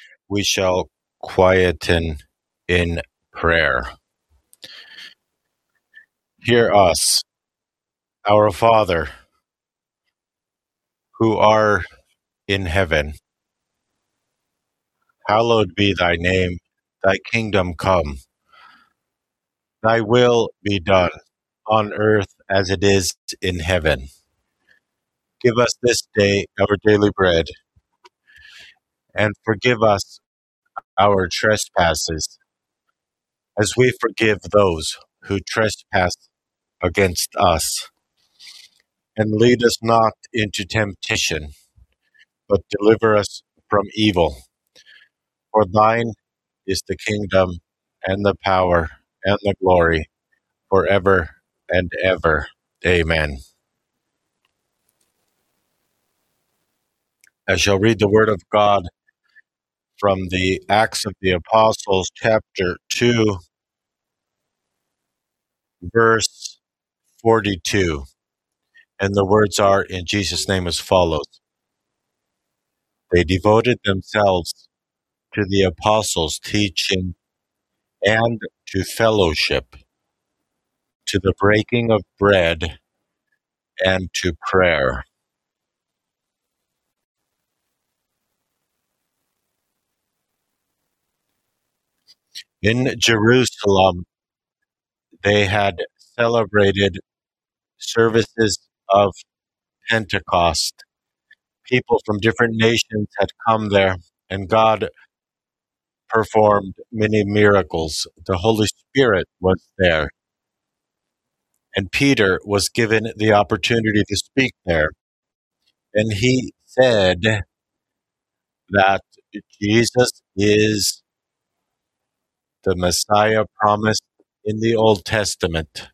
We shall quieten in prayer. Hear us, our Father, who art in heaven. Hallowed be thy name, thy kingdom come. Thy will be done, on earth as it is in heaven. Give us this day our daily bread, and forgive us our trespasses, as we forgive those who trespass against us. And lead us not into temptation, but deliver us from evil. For thine is the kingdom, and the power, and the glory, forever and ever. Amen. I shall read the word of God from the Acts of the Apostles, chapter 2, verse 42. And the words are in Jesus' name as follows. They devoted themselves to the apostles' teaching and to fellowship, to the breaking of bread and to prayer. In Jerusalem, they had celebrated services of Pentecost. People from different nations had come there, and God performed many miracles. The Holy Spirit was there, and Peter was given the opportunity to speak there. And he said that Jesus is the Messiah promised in the Old Testament,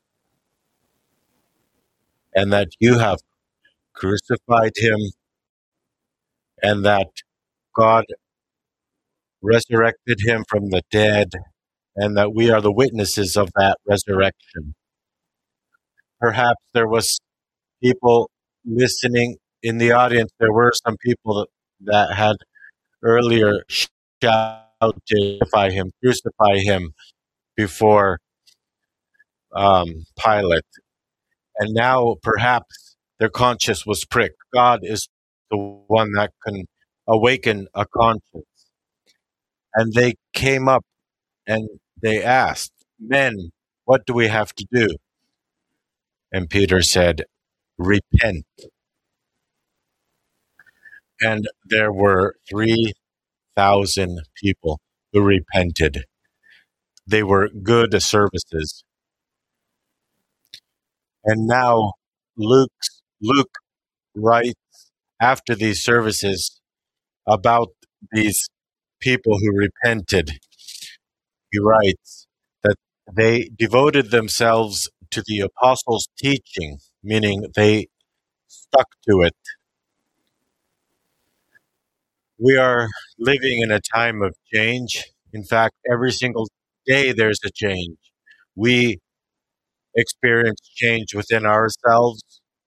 and that you have crucified him, and that God resurrected him from the dead, and that we are the witnesses of that resurrection. Perhaps there was people listening in the audience. There were some people that had earlier shouted, crucify him before Pilate. And now perhaps their conscience was pricked. God is the one that can awaken a conscience. And they came up and they asked, Men, what do we have to do? And Peter said, Repent. And there were 3,000 people who repented. They were good services. And now Luke writes after these services about these people who repented. He writes that they devoted themselves to the apostles' teaching, meaning they stuck to it. We are living in a time of change. In fact, every single day there's a change. We experience change within ourselves.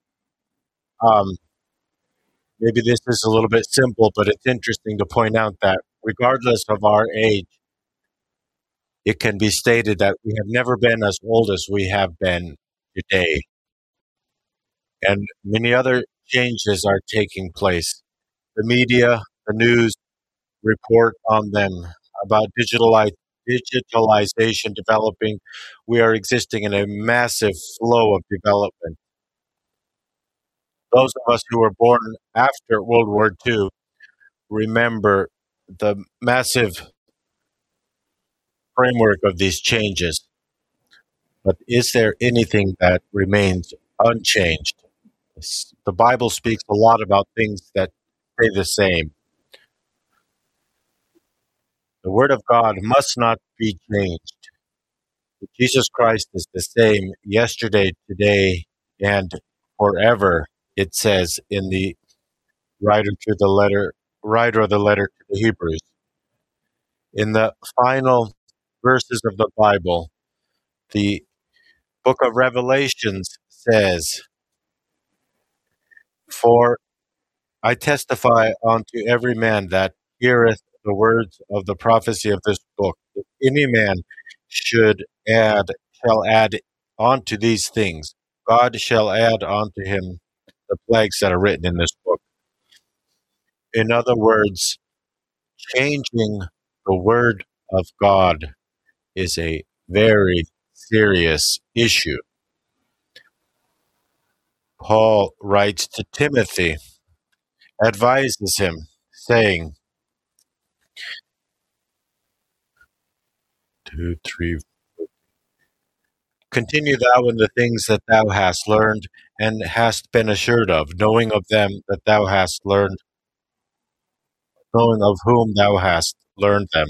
Maybe this is a little bit simple, but it's interesting to point out that regardless of our age, it can be stated that we have never been as old as we have been today. And many other changes are taking place. The media, the news report on them about digitalization developing. We are existing in a massive flow of development. Those of us who were born after World War II remember the massive framework of these changes. But is there anything that remains unchanged? The Bible speaks a lot about things that stay the same. The Word of God must not be changed. Jesus Christ is the same yesterday, today, and forever, it says in the writer of the letter to the Hebrews. In the final verses of the Bible, the book of Revelations says, For I testify unto every man that heareth the words of the prophecy of this book. If any man should add, shall add onto these things, God shall add onto him the plagues that are written in this book. In other words, changing the word of God is a very serious issue. Paul writes to Timothy, advises him, saying, 2, 3, continue thou in the things that thou hast learned and hast been assured of, knowing of them that thou hast learned, knowing of whom thou hast learned them.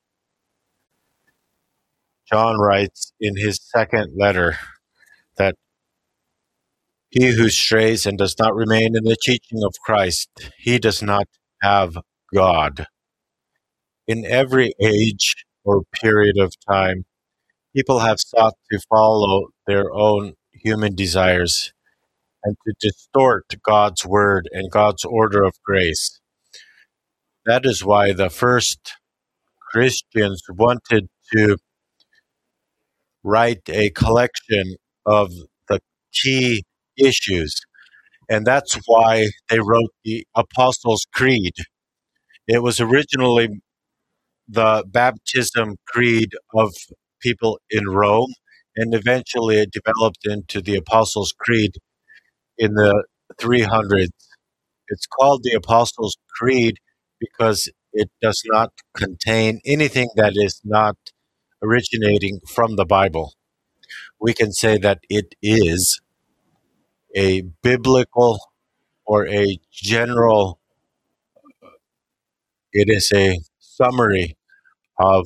John writes in his second letter that he who strays and does not remain in the teaching of Christ, he does not have God. In every age or period of time, people have sought to follow their own human desires and to distort God's word and God's order of grace. That is why the first Christians wanted to write a collection of the key issues. And that's why they wrote the Apostles' Creed. It was originally the baptism creed of people in Rome, and eventually it developed into the Apostles' Creed in the 300s. It's called the Apostles' Creed because it does not contain anything that is not originating from the Bible. We can say that it is a biblical or a general, it is a summary of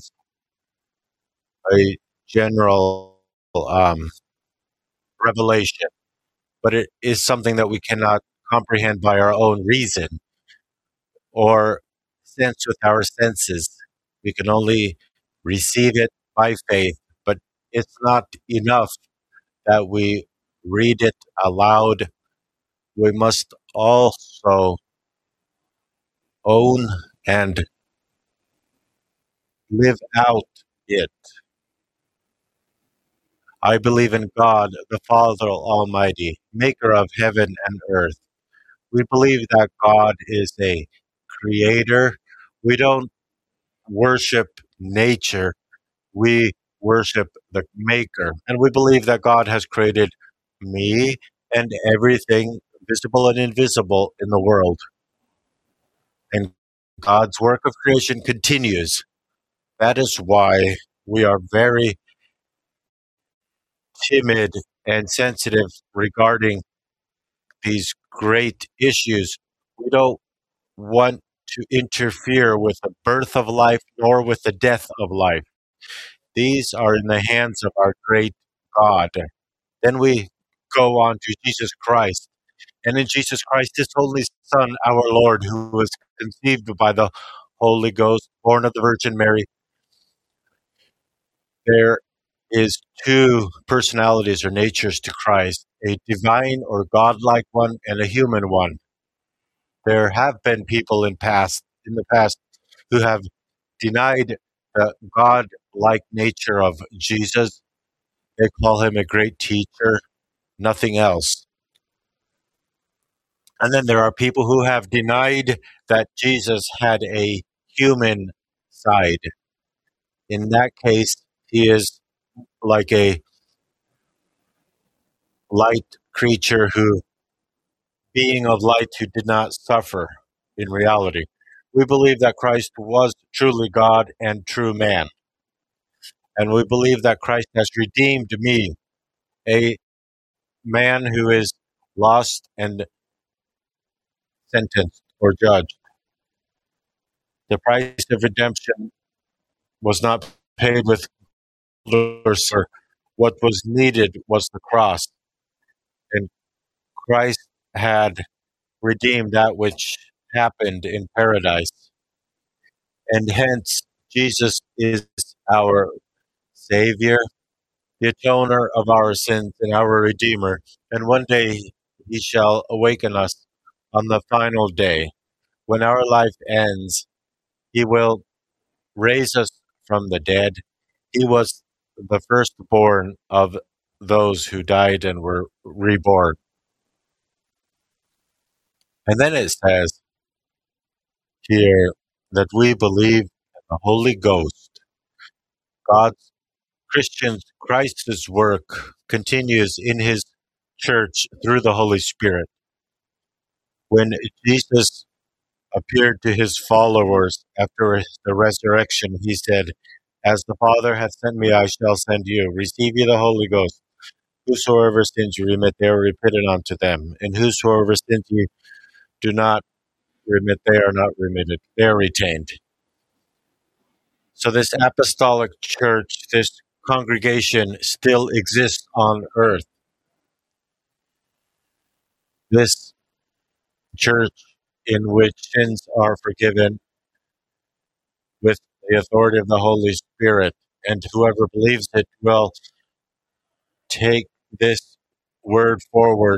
a general um, revelation, but it is something that we cannot comprehend by our own reason or sense with our senses. We can only receive it by faith, but it's not enough that we read it aloud. We must also own and live out it. I believe in God, the Father Almighty, maker of heaven and earth. We believe that God is a creator. We don't worship nature, we worship the maker. And we believe that God has created me and everything visible and invisible in the world. And God's work of creation continues. That is why we are very timid and sensitive regarding these great issues. We don't want to interfere with the birth of life nor with the death of life. These are in the hands of our great God. Then we go on to Jesus Christ. And in Jesus Christ, his only Son, our Lord, who was conceived by the Holy Ghost, born of the Virgin Mary, there is two personalities or natures to Christ, a divine or godlike one and a human one. There have been people in the past who have denied the God-like nature of Jesus. They call him a great teacher, nothing else. And then there are people who have denied that Jesus had a human side. In that case, he is like a light creature who, being of light, who did not suffer in reality. We believe that Christ was truly God and true man. And we believe that Christ has redeemed me, a man who is lost and sentenced or judged. The price of redemption was not paid with dollars, or what was needed was the cross. And Christ had redeemed that which happened in paradise. And hence, Jesus is our Savior, the atoner of our sins, and our Redeemer. And one day he shall awaken us on the final day when our life ends He will raise us from the dead. He was the firstborn of those who died and were reborn. And then it says here that we believe in the Holy Ghost. God's Christians, Christ's work continues in his church through the Holy Spirit. When Jesus appeared to his followers after the resurrection, he said, "As the Father hath sent me, I shall send you. Receive ye the Holy Ghost. Whosoever sins you remit, they are remitted unto them. And whosoever sins you do not remit, they are not remitted. They are retained." So this apostolic church, this congregation still exists on earth. This church in which sins are forgiven with the authority of the Holy Spirit, and whoever believes it will take this word forward.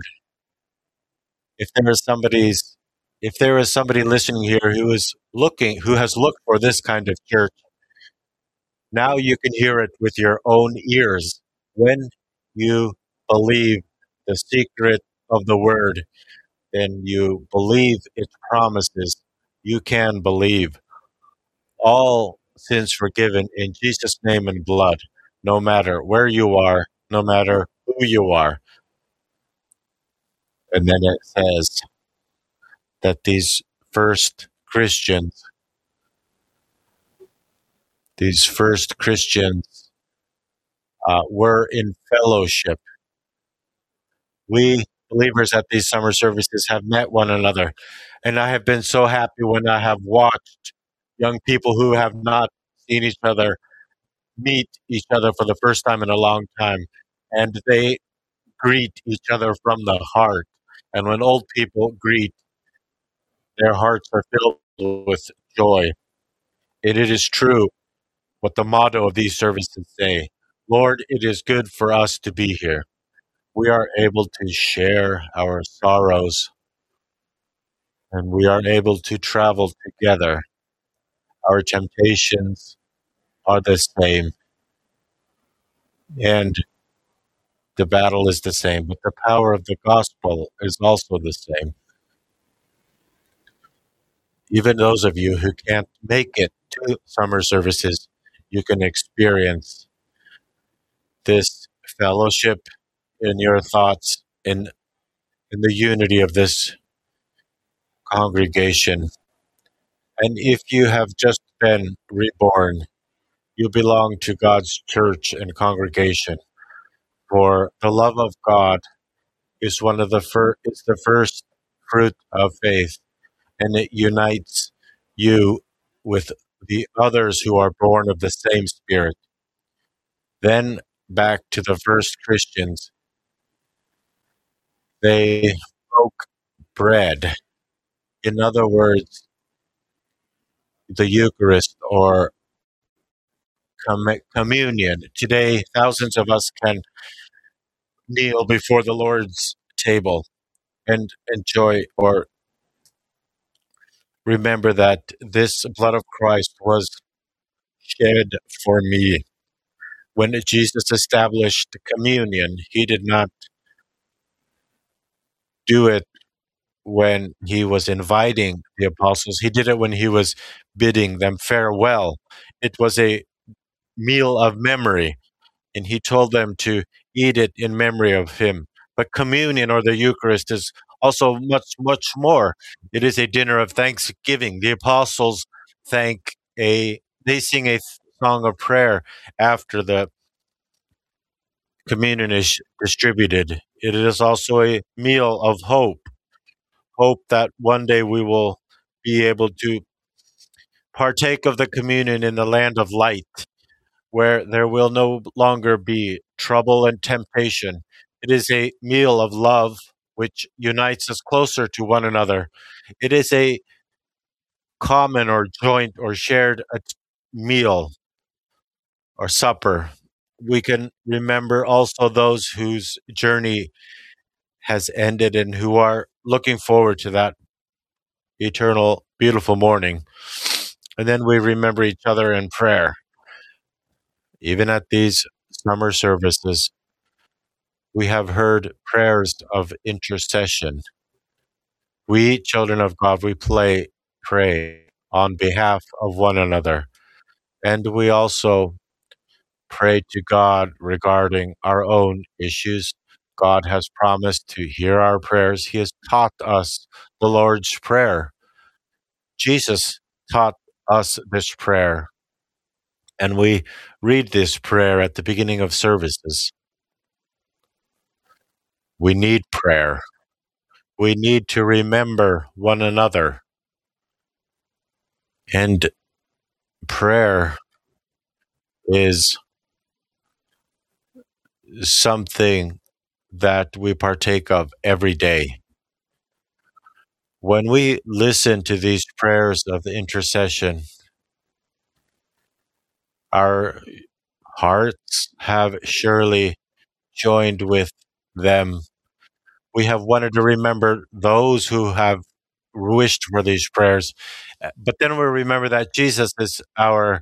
If there is somebody listening here who has looked for this kind of church, now you can hear it with your own ears. When you believe the secret of the word, then you believe its promises. You can believe all sins forgiven in Jesus' name and blood, no matter where you are, no matter who you are. And then it says that these first Christians were in fellowship. We believers at these summer services have met one another, and I have been so happy when I have watched young people who have not seen each other meet each other for the first time in a long time, and they greet each other from the heart. And when old people greet, their hearts are filled with joy. It is true what the motto of these services say. Lord, it is good for us to be here. We are able to share our sorrows and we are able to travel together. Our temptations are the same and the battle is the same, but the power of the gospel is also the same. Even those of you who can't make it to summer services, you can experience this fellowship in your thoughts in the unity of this congregation. And if you have just been reborn, you belong to God's church and congregation. For the love of God is is the first fruit of faith, and it unites you with the others who are born of the same Spirit. Then back to the first Christians, they broke bread. In other words, the Eucharist or communion. Today, thousands of us can kneel before the Lord's table and enjoy or remember that this blood of Christ was shed for me. When Jesus established communion, he did not do it when he was inviting the apostles. He did it when he was bidding them farewell. It was a meal of memory, and he told them to eat it in memory of him. But communion or the Eucharist is also much, much more. It is a dinner of thanksgiving. The apostles they sing a song of prayer after the communion is distributed. It is also a meal of hope that one day we will be able to partake of the communion in the land of light, where there will no longer be trouble and temptation. It is a meal of love which unites us closer to one another. It is a common or joint or shared meal or supper. We can remember also those whose journey has ended and who are looking forward to that eternal, beautiful morning. And then we remember each other in prayer. Even at these summer services, we have heard prayers of intercession. We, children of God, we pray on behalf of one another. And we also pray to God regarding our own issues. God has promised to hear our prayers. He has taught us the Lord's Prayer. Jesus taught us this prayer, and we read this prayer at the beginning of services. We need prayer. We need to remember one another. And prayer is something that we partake of every day. When we listen to these prayers of intercession, our hearts have surely joined with them. We have wanted to remember those who have wished for these prayers, but then we remember that Jesus is our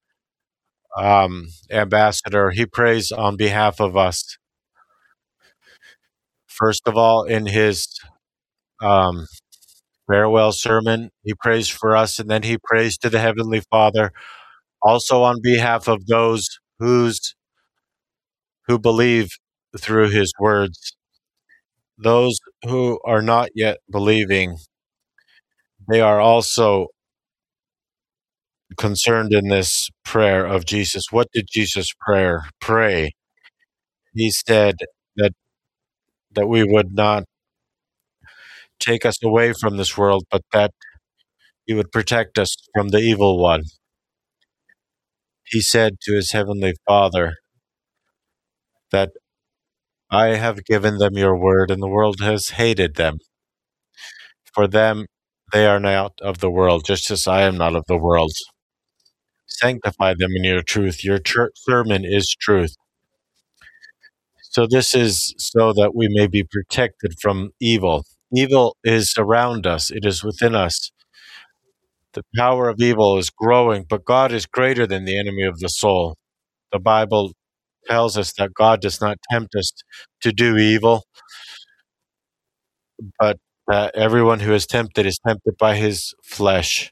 ambassador. He prays on behalf of us. First of all, in his um, farewell sermon, he prays for us, and then he prays to the Heavenly Father, also on behalf of those who believe through his words. Those who are not yet believing, they are also concerned in this prayer of Jesus. What did Jesus pray? He said that we would not take us away from this world, but that he would protect us from the evil one. He said to his heavenly Father that I have given them your word, and the world has hated them. For them, they are not of the world, just as I am not of the world. Sanctify them in your truth. Your sermon is truth. So this is so that we may be protected from evil. Evil is around us. It is within us. The power of evil is growing, but God is greater than the enemy of the soul. The Bible tells us that God does not tempt us to do evil, but that everyone who is tempted by his flesh.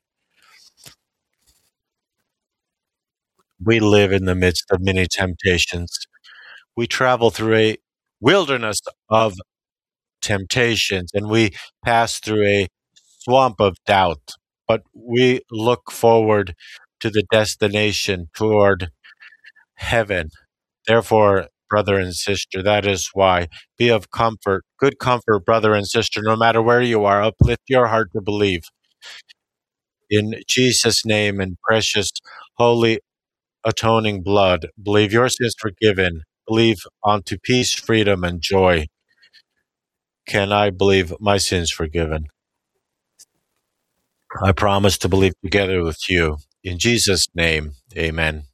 We live in the midst of many temptations. We travel through a wilderness of temptations, and we pass through a swamp of doubt, but we look forward to the destination toward heaven. Therefore, brother and sister, that is why be of comfort, good comfort, brother and sister, no matter where you are, uplift your heart to believe. In Jesus' name and precious, holy, atoning blood, believe your sins forgiven, believe unto peace, freedom, and joy. Can I believe my sins forgiven? I promise to believe together with you. In Jesus' name, amen.